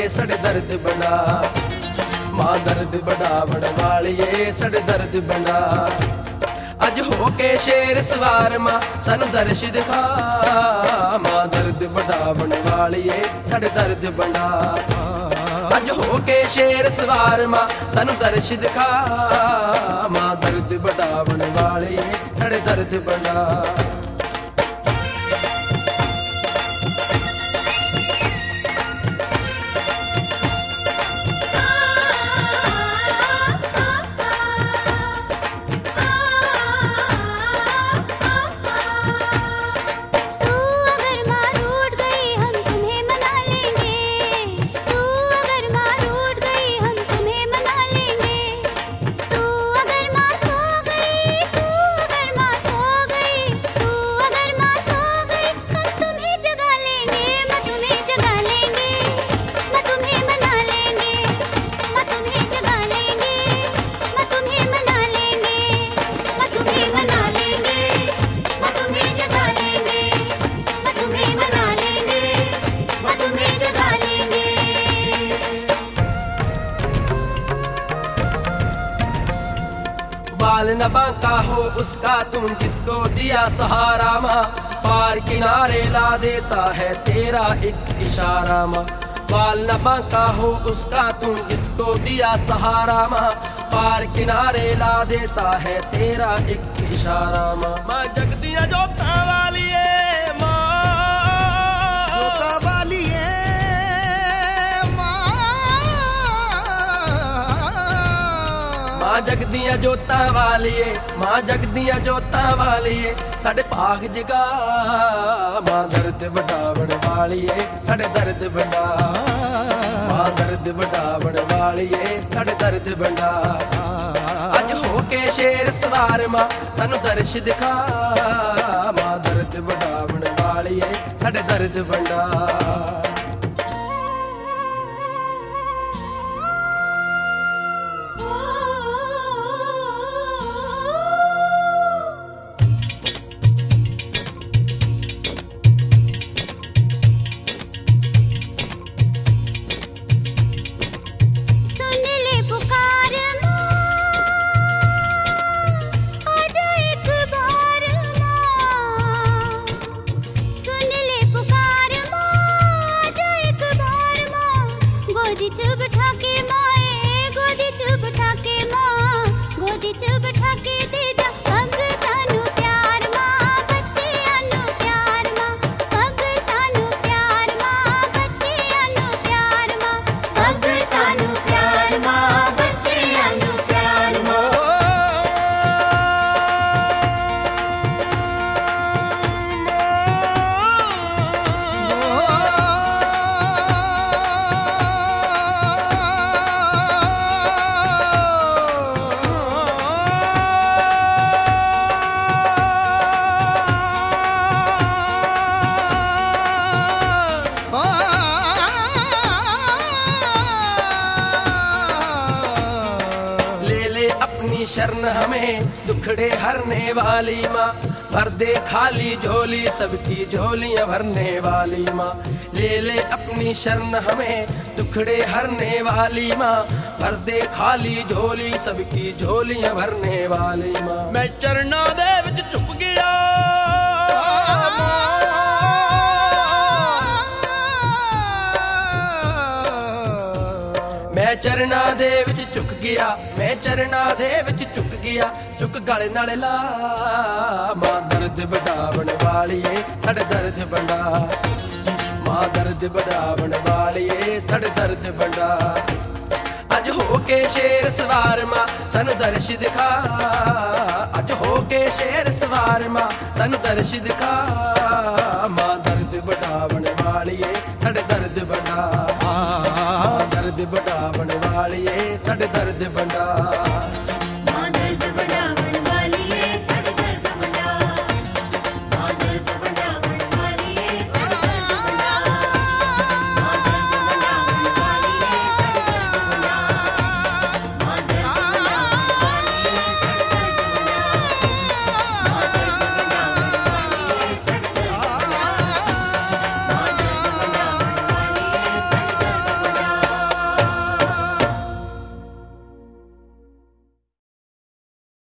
साढ़े दर्द बड़ा। मां दर्द बढ़ावण वालिए साढ़े दर्द बड़ा। अज होके शेर सवार मां सानू दर्श दिखा। मां दर्द बढ़ावण वालिए साढ़े दर्द बड़ा। अज होके शेर सवार मां सानू दर्श दिखा। मां दर्द बढ़ावण वालिए साढ़े दर्द बड़ा। बाल न बांका हो उसका तुम जिसको दिया सहारा माँ। पार किनारे ला देता है तेरा एक इशारा माँ। बाल न बांका हो उसका तुम जिसको दिया सहारा माँ। पार किनारे ला देता है तेरा एक इशारा माँ। माँ जगदिया जोता वाली है माँ। जोता वाली है माँ जगदिया जोता वालिए। मां जगदिया जोता वालिए साढ़े भाग जगा। मां दर्द बढ़ावण वालिए साढ़े दर्द बड़ा। मां दर्द बढ़ावण वालिए साढ़े दर्द बड़ा। अज होके शेर सवार मां सानू दर्श दिखा। मां दर्द बढ़ावण वालिए साढ़े दर्द बड़ा। अपनी शरण हमें दुखड़े हरने वाली माँ। भर दे खाली झोली सबकी झोलियां भरने वाली माँ। ले ले अपनी शरण हमें दुखड़े हरने वाली माँ। भर दे खाली झोली सबकी झोलियां भरने वाली माँ। मैं चरणों दे विच चुप गया। मैं चरना दे विच झुक गया। मैं चरना दे विच झुक गया। झुक गले नाल ला। मां दर्द बढ़ावण वालिए साढ़े दर्द बड़ा। मां दर्द बढ़ावण वालिए साढ़े दर्द बड़ा। अज होके शेर सवार मां सानू दर्श दिखा। अज होके शेर सवार मां सानू दर्श दिखा। मां दर्द बढ़ावण वालिए साढ़े दर्द बड़ा। दर्द बढ़ावण वालिए साढ़े दर्द बड़ा।